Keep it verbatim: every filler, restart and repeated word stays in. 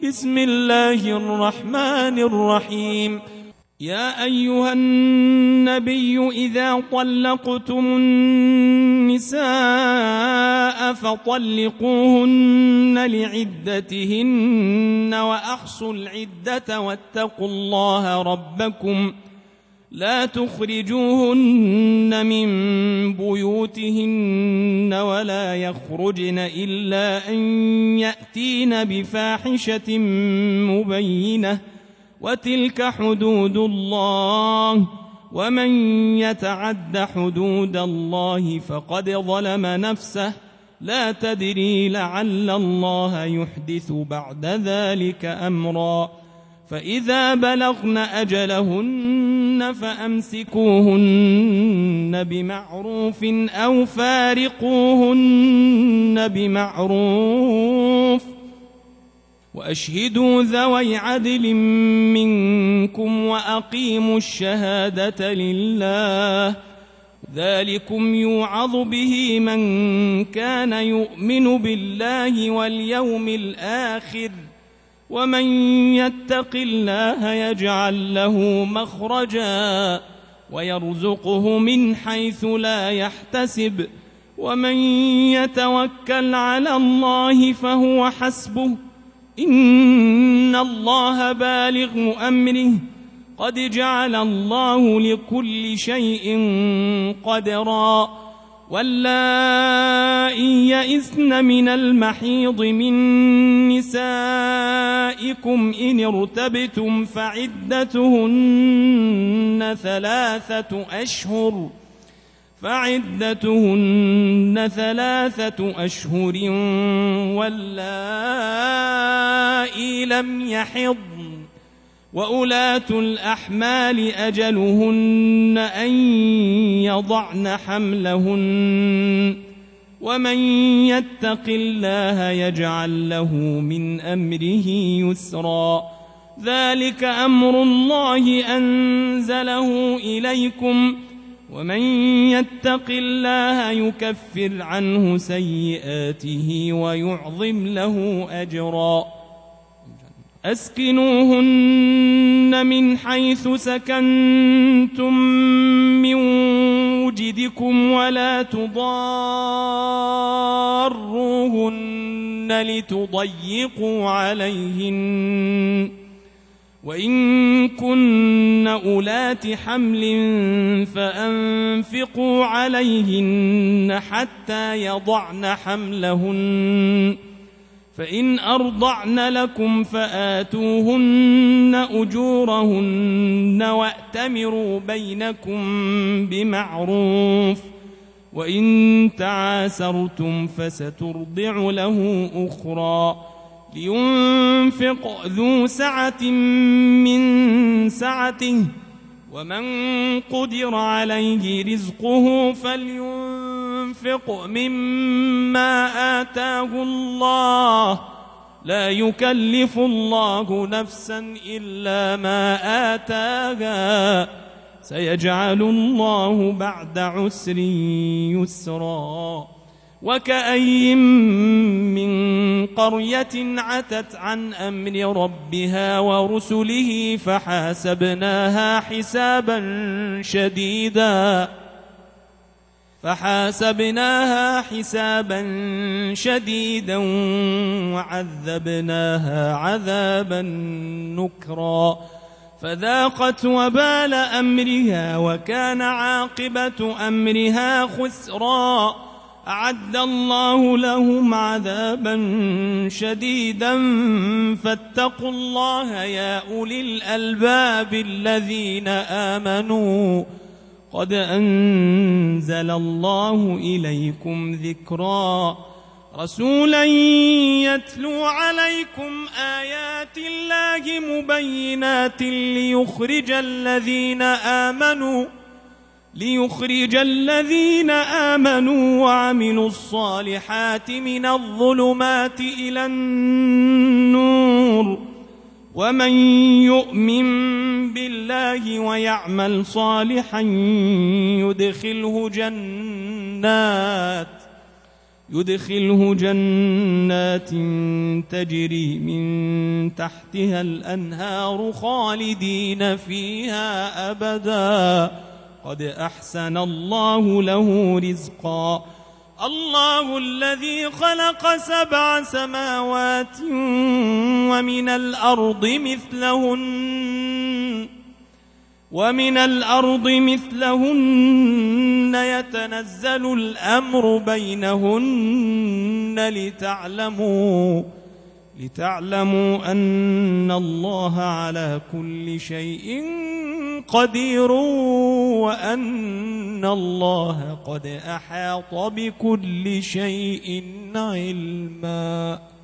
بسم الله الرحمن الرحيم. يا أيها النبي إذا طلقتم النساء فطلقوهن لعدتهن وأحصوا العدة واتقوا الله ربكم لا تخرجوهن من بيوتهن ولا يخرجن إلا أن يأتين بفاحشة مبينة وتلك حدود الله ومن يتعد حدود الله فقد ظلم نفسه لا تدري لعل الله يحدث بعد ذلك أمرا. فإذا بلغن أجلهن فأمسكوهن بمعروف أو فارقوهن بمعروف وأشهدوا ذوي عدل منكم وأقيموا الشهادة لله ذلكم يوعظ به من كان يؤمن بالله واليوم الآخر ومن يتق الله يجعل له مخرجا ويرزقه من حيث لا يحتسب ومن يتوكل على الله فهو حسبه إن الله بالغ أمره قد جعل الله لكل شيء قدرا. واللائي يئسن من المحيض من نسائكم إن ارتبتم فعدتهن ثلاثة أشهر فعدتهن ثلاثة أشهر واللائي لم يحضن وأولاة الأحمال أجلهن أن يضعن حملهن ومن يتق الله يجعل له من أمره يسرا. ذلك أمر الله أنزله إليكم ومن يتق الله يكفر عنه سيئاته ويعظم له أجرا. أسكنوهن من حيث سكنتم من وجدكم ولا تضاروهن لتضيقوا عليهن وإن كن أولات حمل فأنفقوا عليهن حتى يضعن حملهن فإن أرضعن لكم فآتوهن أجورهن وأتمروا بينكم بمعروف وإن تعاسرتم فسترضع له أخرى لينفق ذو سعة من سعته ومن قدر عليه رزقه فلينفق مما آتاه الله لا يكلف الله نفسا إلا ما آتاها سيجعل الله بعد عسر يسرا. وكأي من قرية عتت عن أمر ربها ورسله فحاسبناها حسابا شديدا فحاسبناها حسابا شديدا وعذبناها عذابا نكرا فذاقت وبال أمرها وكان عاقبة أمرها خسرا. أعد الله لهم عذابا شديدا فاتقوا الله يا أولي الألباب الذين آمنوا قد أنزل الله إليكم ذكرا. رسولا يتلو عليكم آيات الله مبينات ليخرج الذين آمنوا ليخرج الذين آمنوا وعملوا الصالحات من الظلمات إلى النور ومن يؤمن بالله ويعمل صالحا يدخله جنات يدخله جنات تجري من تحتها الأنهار خالدين فيها أبدا قد أحسن الله له رزقا الله الذي خلق سبع سماوات ومن الأرض مثلهن ومن الأرض مثلهن يتنزل الأمر بينهن لتعلموا لتعلموا أن الله على كل شيء قدير وأن الله قد أحاط بكل شيء علما.